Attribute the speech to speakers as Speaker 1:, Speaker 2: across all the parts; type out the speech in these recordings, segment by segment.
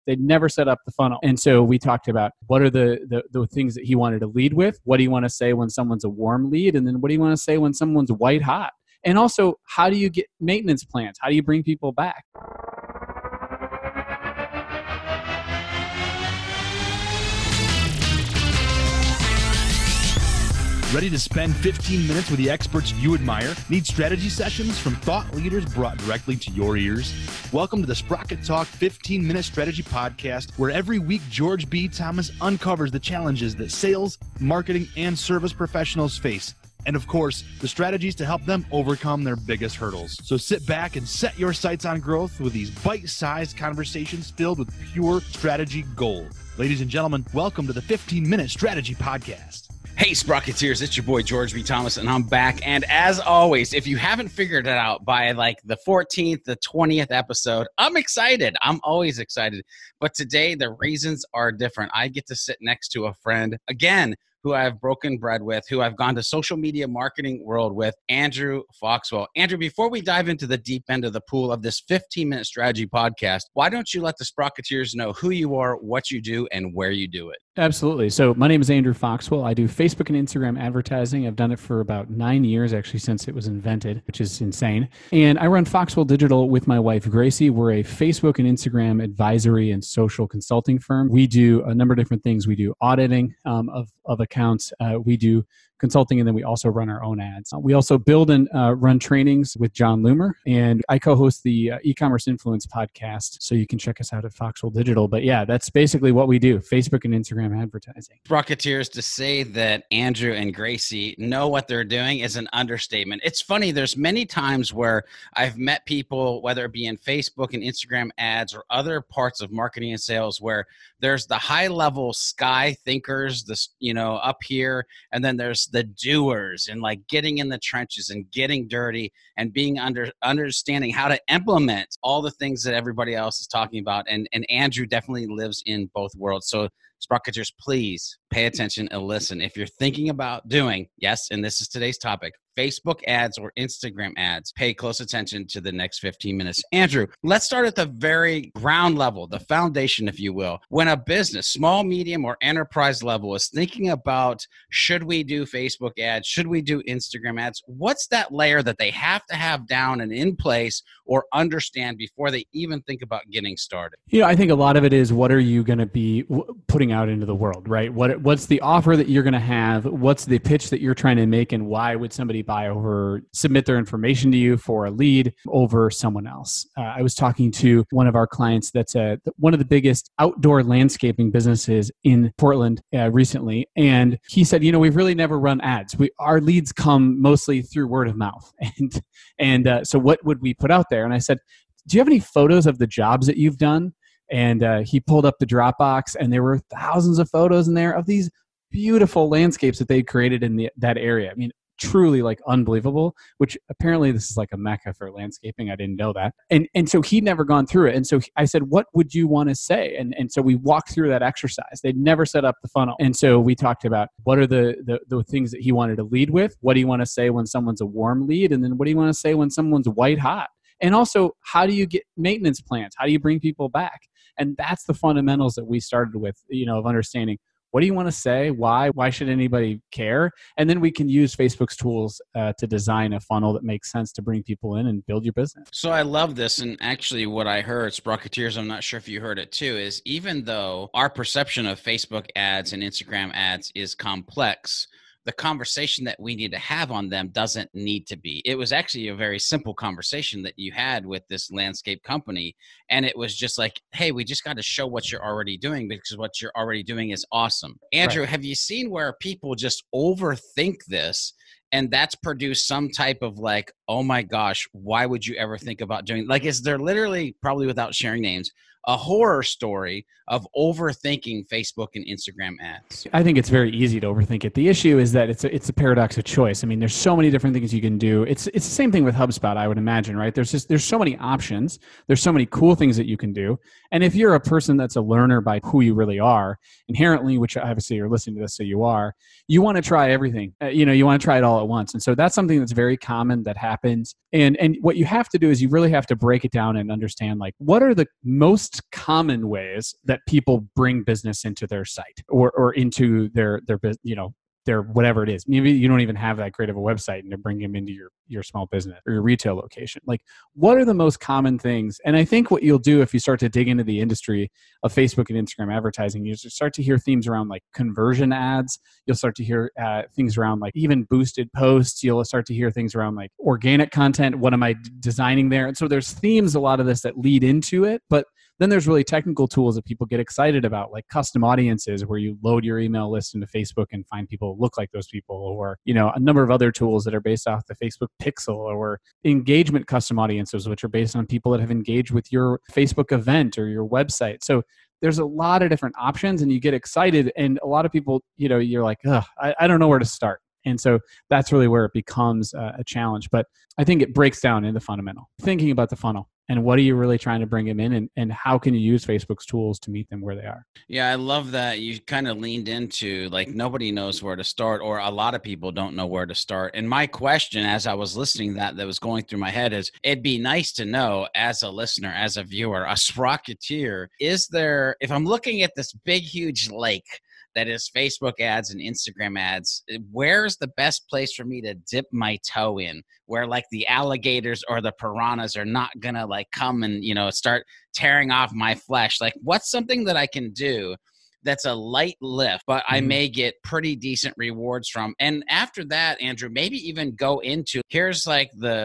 Speaker 1: They'd never set up the funnel. And so we talked about what are the things that he wanted to lead with. What do you want to say when someone's a warm lead? And then what do you want to say when someone's white hot? And also, how do you get maintenance plans? How do you bring people back?
Speaker 2: Ready to spend 15 minutes with the experts you admire? Need strategy sessions from thought leaders brought directly to your ears? Welcome to the Sprocket Talk 15-Minute Strategy Podcast, where every week George B. Thomas uncovers the challenges that sales, marketing, and service professionals face. And of course, the strategies to help them overcome their biggest hurdles. So sit back and set your sights on growth with these bite-sized conversations filled with pure strategy gold. Ladies and gentlemen, welcome to the 15-Minute Strategy Podcast.
Speaker 3: Hey, Sprocketeers, it's your boy, George B. Thomas, and I'm back. And as always, if you haven't figured it out by like the 14th, the 20th episode, I'm excited. I'm always excited. But today, the reasons are different. I get to sit next to a friend, again, who I've broken bread with, who I've gone to social media marketing world with, Andrew Foxwell. Andrew, before we dive into the deep end of the pool of this 15-minute strategy podcast, why don't you let the Sprocketeers know who you are, what you do, and where you do it?
Speaker 1: Absolutely. So my name is Andrew Foxwell. I do Facebook and Instagram advertising. I've done it for about 9 years, actually, since it was invented, which is insane. And I run Foxwell Digital with my wife, Gracie. We're a Facebook and Instagram advisory and social consulting firm. We do a number of different things. We do auditing of accounts. We do consulting, and then we also run our own ads. We also build and run trainings with John Loomer, and I co-host the e-commerce influence podcast, so you can check us out at Foxwell Digital. But yeah, that's basically what we do, Facebook and Instagram advertising.
Speaker 3: Sprocketeers, to say that Andrew and Gracie know what they're doing is an understatement. It's funny, there's many times where I've met people, whether it be in Facebook and Instagram ads or other parts of marketing and sales, where there's the high-level sky thinkers, up here, and then there's the doers and like getting in the trenches and getting dirty and being understanding how to implement all the things that everybody else is talking about. And Andrew definitely lives in both worlds. So Sprocketeers, please pay attention and listen. If you're thinking about doing, yes, and this is today's topic, Facebook ads or Instagram ads, pay close attention to the next 15 minutes. Andrew, let's start at the very ground level, the foundation, if you will. When a business, small, medium, or enterprise level is thinking about, should we do Facebook ads? Should we do Instagram ads? What's that layer that they have to have down and in place or understand before they even think about getting started?
Speaker 1: I think a lot of it is, what are you going to be putting out into the world, right? What's the offer that you're going to have? What's the pitch that you're trying to make? And why would somebody submit their information to you for a lead over someone else? I was talking to one of our clients that's one of the biggest outdoor landscaping businesses in Portland recently. And he said, we've really never run ads. Our leads come mostly through word of mouth. And so what would we put out there? And I said, do you have any photos of the jobs that you've done? And he pulled up the Dropbox, and there were thousands of photos in there of these beautiful landscapes that they created in that area. I mean, truly like unbelievable, which apparently this is like a mecca for landscaping. I didn't know that. And so he'd never gone through it. And so I said, what would you want to say? And so we walked through that exercise. They'd never set up the funnel. And so we talked about what are the things that he wanted to lead with. What do you want to say when someone's a warm lead? And then what do you want to say when someone's white hot? And also, how do you get maintenance plans? How do you bring people back? And that's the fundamentals that we started with, of understanding, what do you want to say? Why? Why should anybody care? And then we can use Facebook's tools to design a funnel that makes sense to bring people in and build your business.
Speaker 3: So I love this. And actually what I heard, Sprocketeers, I'm not sure if you heard it too, is even though our perception of Facebook ads and Instagram ads is complex, the conversation that we need to have on them doesn't need to be. It was actually a very simple conversation that you had with this landscape company. And it was just like, hey, we just got to show what you're already doing, because what you're already doing is awesome. Andrew, Have you seen where people just overthink this? And that's produced some type of like, oh my gosh, why would you ever think about doing, like, is there literally, probably without sharing names, a horror story of overthinking Facebook and Instagram ads?
Speaker 1: I think it's very easy to overthink it. The issue is that it's a paradox of choice. I mean, there's so many different things you can do. It's the same thing with HubSpot, I would imagine, right? There's so many options. There's so many cool things that you can do. And if you're a person that's a learner by who you really are, inherently, which obviously you're listening to this, so you want to try everything. You want to try it all at once. And so that's something that's very common that happens. And what you have to do is you really have to break it down and understand, like, what are the most most common ways that people bring business into their site or into their their whatever it is. Maybe you don't even have that great of a website and to bring them into your small business or your retail location. Like, what are the most common things? And I think what you'll do if you start to dig into the industry of Facebook and Instagram advertising, you start to hear themes around like conversion ads. You'll start to hear things around like even boosted posts. You'll start to hear things around like organic content. What am I designing there? And so there's themes, a lot of this that lead into it, but then there's really technical tools that people get excited about, like custom audiences, where you load your email list into Facebook and find people who look like those people, or a number of other tools that are based off the Facebook pixel, or engagement custom audiences, which are based on people that have engaged with your Facebook event or your website. So there's a lot of different options, and you get excited. And a lot of people, you're like, I don't know where to start. And so that's really where it becomes a challenge. But I think it breaks down in the fundamental, thinking about the funnel and what are you really trying to bring them in, and how can you use Facebook's tools to meet them where they are.
Speaker 3: Yeah, I love that you kind of leaned into like nobody knows where to start, or a lot of people don't know where to start. And my question as I was listening that was going through my head is, it'd be nice to know as a listener, as a viewer, a Sprocketeer, is there, if I'm looking at this big, huge lake that is Facebook ads and Instagram ads, where's the best place for me to dip my toe in, where like the alligators or the piranhas are not gonna like come and start tearing off my flesh? Like, what's something that I can do that's a light lift, but I may get pretty decent rewards from? And after that, Andrew, maybe even go into, here's like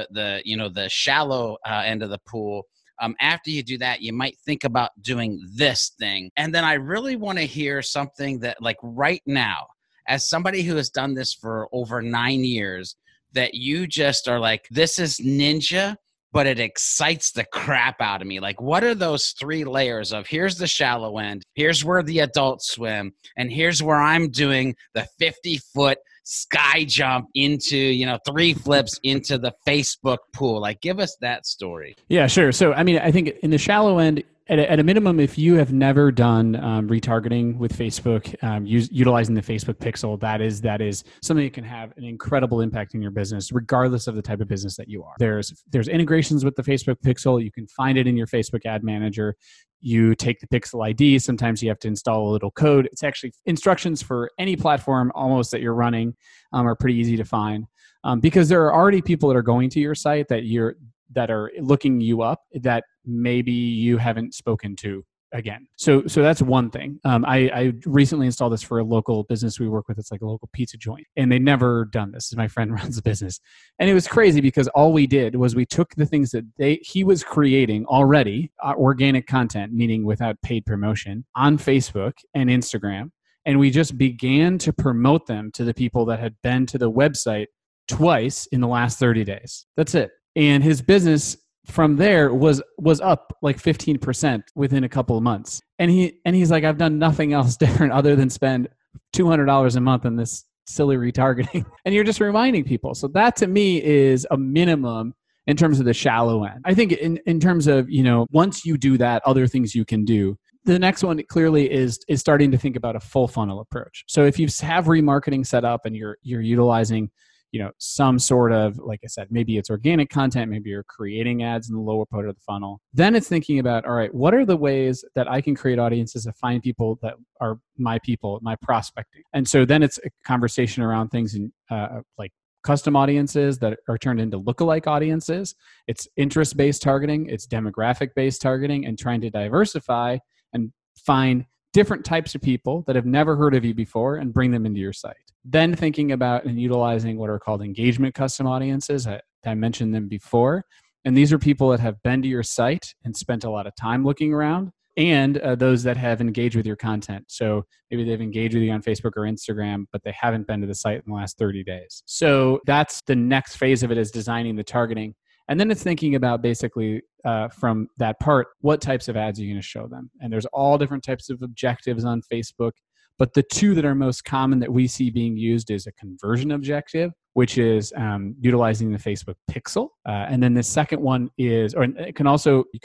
Speaker 3: the shallow end of the pool. After you do that, you might think about doing this thing. And then I really want to hear something that, like right now, as somebody who has done this for over 9 years, that you just are like, this is ninja, but it excites the crap out of me. Like, what are those 3 layers of, here's the shallow end, here's where the adults swim, and here's where I'm doing the 50-foot sky jump into, 3 flips into the Facebook pool? Like, give us that story.
Speaker 1: Yeah, sure. So, I mean, I think in the shallow end, at a minimum, if you have never done retargeting with Facebook, utilizing the Facebook pixel, that is something that can have an incredible impact in your business, regardless of the type of business that you are. There's integrations with the Facebook pixel. You can find it in your Facebook ad manager. You take the pixel ID. Sometimes you have to install a little code. It's actually instructions for any platform almost that you're running are pretty easy to find because there are already people that are going to your site that are looking you up that maybe you haven't spoken to again. So that's one thing. I recently installed this for a local business we work with. It's like a local pizza joint, and they'd never done this. My friend runs the business, and it was crazy because all we did was we took the things that he was creating already, organic content, meaning without paid promotion, on Facebook and Instagram, and we just began to promote them to the people that had been to the website twice in the last 30 days. That's it. And his business from there was up like 15% within a couple of months. And he's like, I've done nothing else different other than spend $200 a month on this silly retargeting. And you're just reminding people. So that to me is a minimum in terms of the shallow end. I think in terms of, once you do that, other things you can do. The next one clearly is starting to think about a full funnel approach. So if you have remarketing set up and you're utilizing some sort of, like I said, maybe it's organic content, maybe you're creating ads in the lower part of the funnel. Then it's thinking about, all right, what are the ways that I can create audiences to find people that are my people, my prospecting? And so then it's a conversation around things in like custom audiences that are turned into lookalike audiences. It's interest-based targeting, it's demographic-based targeting, and trying to diversify and find different types of people that have never heard of you before and bring them into your site. Then thinking about and utilizing what are called engagement custom audiences. I mentioned them before. And these are people that have been to your site and spent a lot of time looking around, and those that have engaged with your content. So maybe they've engaged with you on Facebook or Instagram, but they haven't been to the site in the last 30 days. So that's the next phase of it, is designing the targeting. And then it's thinking about basically from that part, what types of ads are you going to show them? And there's all different types of objectives on Facebook. But the 2 that are most common that we see being used is a conversion objective, which is utilizing the Facebook pixel. And then the second one is, or it can also, you can drive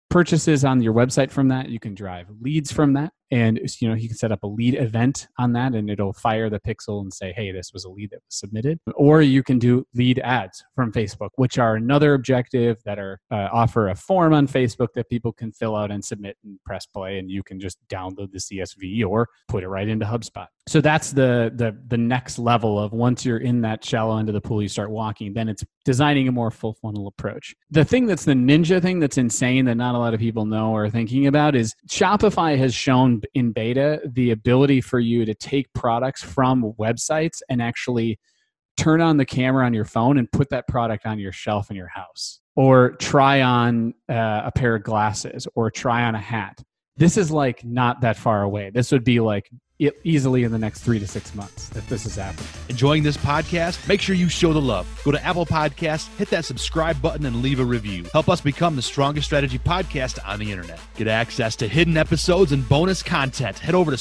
Speaker 1: purchases on your website from that. You can drive leads from that. And you can set up a lead event on that, and it'll fire the pixel and say, hey, this was a lead that was submitted. Or you can do lead ads from Facebook, which are another objective that are offer a form on Facebook that people can fill out and submit and press play, and you can just download the CSV or put it right into HubSpot. So that's the next level of, once you're in that shallow end of the pool, you start walking, then it's designing a more full funnel approach. The thing that's the ninja thing that's insane that not a lot of people know or are thinking about is Shopify has shown in beta the ability for you to take products from websites and actually turn on the camera on your phone and put that product on your shelf in your house, or try on a pair of glasses, or try on a hat. This is like not that far away. This would be like easily in the next 3 to 6 months that this is happening.
Speaker 2: Enjoying this podcast? Make sure you show the love. Go to Apple Podcasts, hit that subscribe button, and leave a review. Help us become the strongest strategy podcast on the internet. Get access to hidden episodes and bonus content. Head over to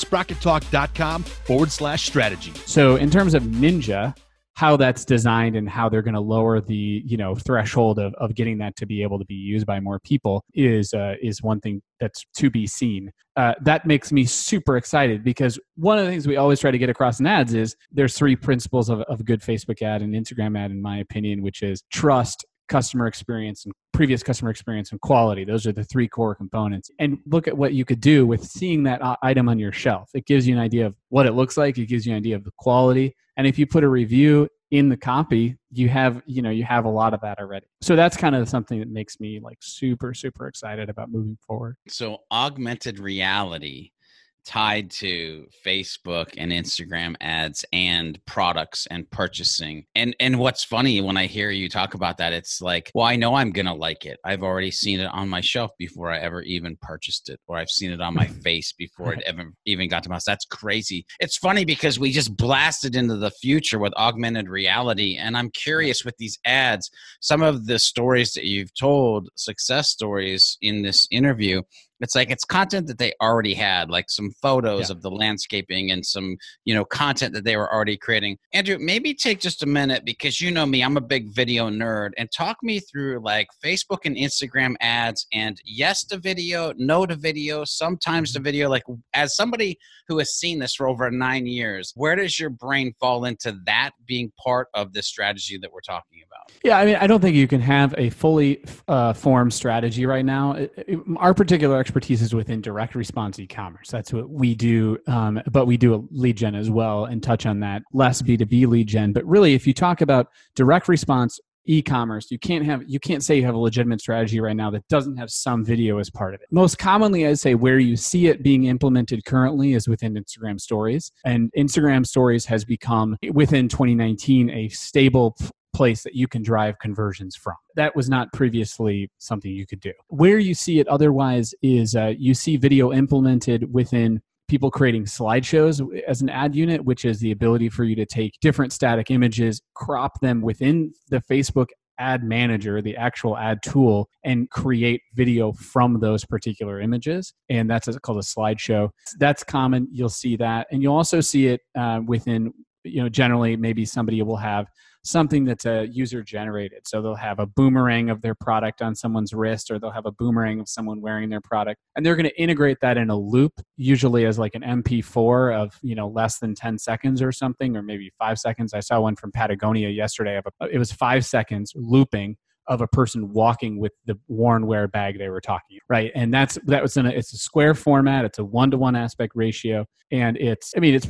Speaker 2: sprockettalk.com/strategy.
Speaker 1: So in terms of Ninja, how that's designed and how they're going to lower the threshold of getting that to be able to be used by more people is one thing that's to be seen. That makes me super excited, because one of the things we always try to get across in ads is there's 3 principles of a good Facebook ad and Instagram ad, in my opinion, which is trust, customer experience, and previous customer experience, and quality. Those are the 3 core components. And look at what you could do with seeing that item on your shelf. It gives you an idea of what it looks like. It gives you an idea of the quality. And if you put a review in the copy, you have a lot of that already. So that's kind of something that makes me like super, super excited about moving forward.
Speaker 3: So augmented reality tied to Facebook and Instagram ads and products and purchasing. And what's funny when I hear you talk about that, it's like, well, I know I'm going to like it. I've already seen it on my shelf before I ever even purchased it, or I've seen it on my face before it ever even got to my house. That's crazy. It's funny because we just blasted into the future with augmented reality. And I'm curious with these ads, some of the stories that you've told, success stories in this interview, it's like it's content that they already had, like some photos of the landscaping and some, content that they were already creating. Andrew, maybe take just a minute, because you know me, I'm a big video nerd, and talk me through like Facebook and Instagram ads, and yes to video, no to video, sometimes to video. Like, as somebody who has seen this for over 9 years, where does your brain fall into that being part of the strategy that we're talking about?
Speaker 1: Yeah, I mean, I don't think you can have a fully formed strategy right now. Our particular expertise is within direct response e-commerce. That's what we do, but we do a lead gen as well, and touch on that, less B2B lead gen. But really, if you talk about direct response e-commerce, you can't say you have a legitimate strategy right now that doesn't have some video as part of it. Most commonly, I'd say where you see it being implemented currently is within Instagram Stories. And Instagram Stories has become, within 2019, a stable place that you can drive conversions from. That was not previously something you could do. Where you see it otherwise is you see video implemented within people creating slideshows as an ad unit, which is the ability for you to take different static images, crop them within the Facebook ad manager, the actual ad tool, and create video from those particular images. And that's called a slideshow. That's common. You'll see that. And you'll also see it within, generally maybe somebody will have something that's user generated. So they'll have a boomerang of their product on someone's wrist, or they'll have a boomerang of someone wearing their product. And they're going to integrate that in a loop, usually as like an MP4 of, less than 10 seconds or something, or maybe 5 seconds. I saw one from Patagonia yesterday. It was 5 seconds looping of a person walking with the worn wear bag they were talking, right? And it's a square format. It's a 1-to-1 aspect ratio, and it's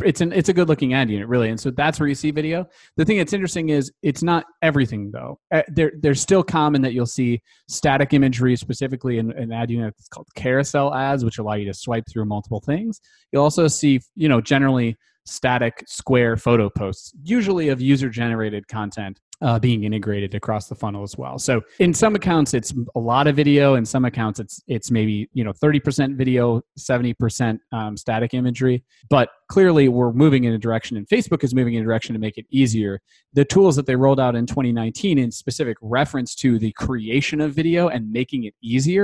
Speaker 1: a good looking ad unit, really. And so that's where you see video. The thing that's interesting is it's not everything though. There's still common that you'll see static imagery, specifically in an ad unit that's called carousel ads, which allow you to swipe through multiple things. You'll also see, generally static square photo posts, usually of user generated content, being integrated across the funnel as well. So in some accounts, it's a lot of video. In some accounts, it's maybe 30% video, 70% static imagery. But clearly, we're moving in a direction, and Facebook is moving in a direction to make it easier. The tools that they rolled out in 2019, in specific reference to the creation of video and making it easier,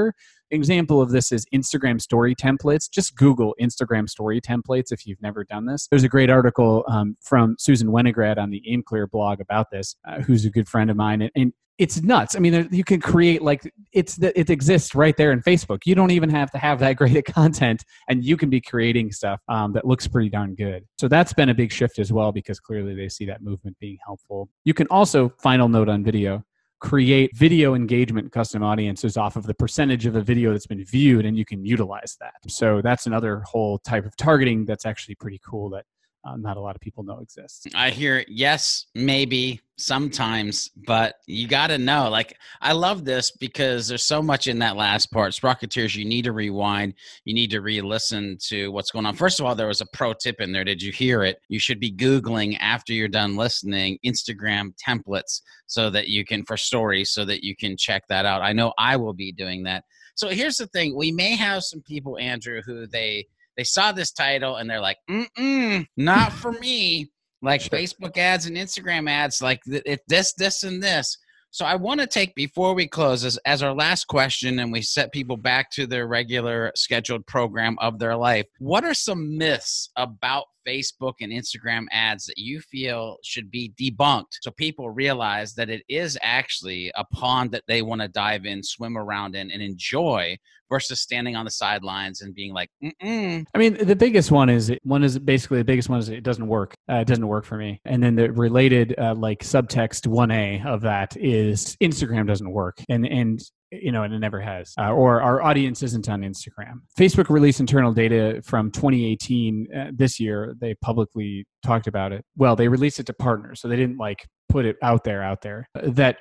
Speaker 1: example of this is Instagram story templates. Just Google Instagram story templates if you've never done this. There's a great article from Susan Winograd on the AimClear blog about this, who's a good friend of mine. And it's nuts. I mean, you can create it exists right there in Facebook. You don't even have to have that great of content, and you can be creating stuff that looks pretty darn good. So that's been a big shift as well, because clearly they see that movement being helpful. You can also, final note on video, create video engagement custom audiences off of the percentage of a video that's been viewed, and you can utilize that. So that's another whole type of targeting that's actually pretty cool that not a lot of people know exists.
Speaker 3: I hear yes, maybe, sometimes, but you got to know. Like, I love this because there's so much in that last part. Sprocketeers, you need to rewind. You need to re-listen to what's going on. First of all, there was a pro tip in there. Did you hear it? You should be Googling after you're done listening Instagram templates so that you can, for stories, so that you can check that out. I know I will be doing that. So here's the thing. We may have some people, Andrew, who they saw this title and they're like, not for me. Like sure. Facebook ads and Instagram ads, like this, and this. So I want to take, before we close, as our last question, and we set people back to their regular scheduled program of their life, what are some myths about Facebook and Instagram ads that you feel should be debunked so people realize that it is actually a pond that they want to dive in, swim around in, and enjoy, versus standing on the sidelines and being like, I
Speaker 1: mean, the biggest one is it doesn't work. It doesn't work for me. And then the related subtext 1A of that is Instagram doesn't work. And it never has, or our audience isn't on Instagram. Facebook released internal data from 2018 this year. They publicly talked about it. Well, they released it to partners, so they didn't put it out there. That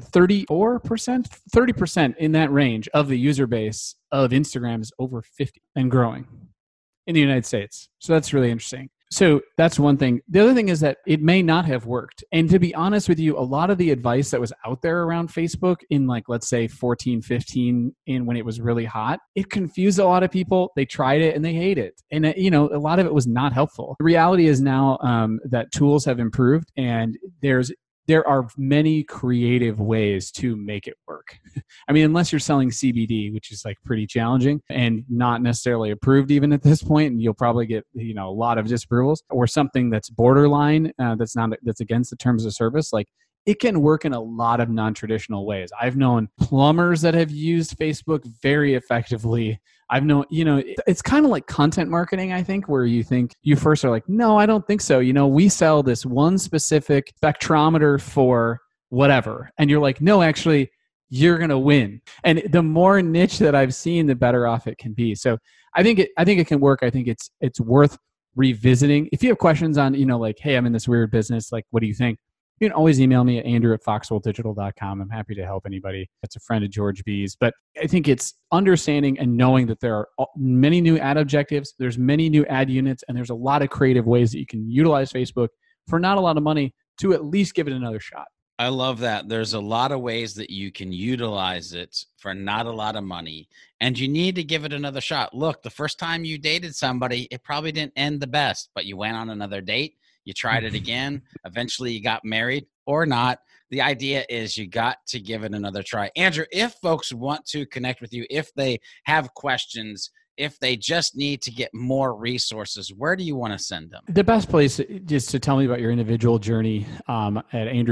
Speaker 1: 30% in that range of the user base of Instagram is over 50 and growing in the United States. So that's really interesting. So that's one thing. The other thing is that it may not have worked. And to be honest with you, a lot of the advice that was out there around Facebook in let's say 14, 15, when it was really hot, it confused a lot of people. They tried it and they hate it. And, a lot of it was not helpful. The reality is now that tools have improved, and there are many creative ways to make it work. I mean, unless you're selling CBD, which is pretty challenging and not necessarily approved even at this point, and you'll probably get a lot of disapprovals, or something that's borderline, that's against the terms of service. It can work in a lot of non-traditional ways. I've known plumbers that have used Facebook very effectively. I've known, it's kind of like content marketing, I think, where you think you first are like, no, I don't think so. We sell this one specific spectrometer for whatever. And you're like, no, actually, you're going to win. And the more niche that I've seen, the better off it can be. So I think it can work. I think it's worth revisiting. If you have questions on, hey, I'm in this weird business, what do you think? You can always email me at andrew@foxwelldigital.com. I'm happy to help anybody that's a friend of George B's. But I think it's understanding and knowing that there are many new ad objectives, there's many new ad units, and there's a lot of creative ways that you can utilize Facebook for not a lot of money to at least give it another shot.
Speaker 3: I love that. There's a lot of ways that you can utilize it for not a lot of money, and you need to give it another shot. Look, the first time you dated somebody, it probably didn't end the best, but you went on another date. You tried it again. Eventually you got married or not. The idea is you got to give it another try. Andrew, if folks want to connect with you, if they have questions, if they just need to get more resources, where do you want to send them?
Speaker 1: The best place is to tell me about your individual journey at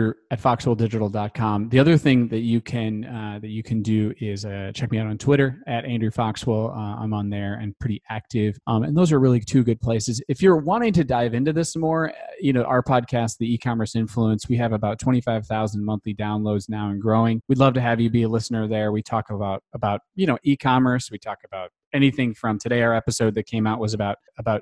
Speaker 1: andrew@foxwelldigital.com. The other thing that you can do is check me out on Twitter at Andrew Foxwell. I'm on there and pretty active. And those are really two good places. If you're wanting to dive into this more, our podcast, The E-Commerce Influence, we have about 25,000 monthly downloads now and growing. We'd love to have you be a listener there. We talk about e-commerce. We talk about anything from today. Our episode that came out was about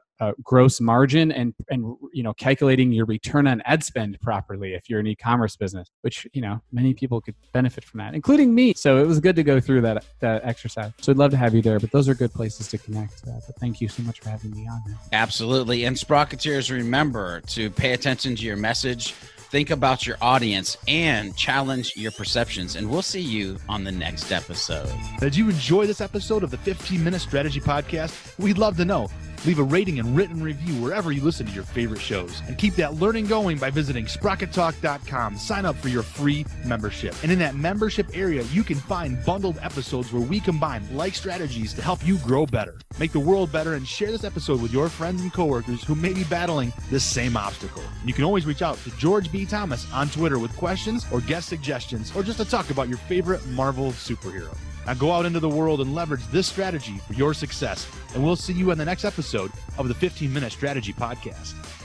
Speaker 1: gross margin and calculating your return on ad spend properly if you're an e-commerce business, which many people could benefit from that, including me. So it was good to go through that exercise. So I'd love to have you there, but those are good places to connect. But thank you so much for having me on there.
Speaker 3: Absolutely. And Sprocketeers, remember to pay attention to your message, think about your audience, and challenge your perceptions. And we'll see you on the next episode.
Speaker 2: Did you enjoy this episode of the 15-Minute Strategy Podcast? We'd love to know. Leave a rating and written review wherever you listen to your favorite shows. And keep that learning going by visiting sprockettalk.com. Sign up for your free membership. And in that membership area, you can find bundled episodes where we combine life strategies to help you grow better, make the world better, and share this episode with your friends and coworkers who may be battling this same obstacle. And you can always reach out to George B. Thomas on Twitter with questions or guest suggestions, or just to talk about your favorite Marvel superhero. Now go out into the world and leverage this strategy for your success. And we'll see you on the next episode of the 15 Minute Strategy Podcast.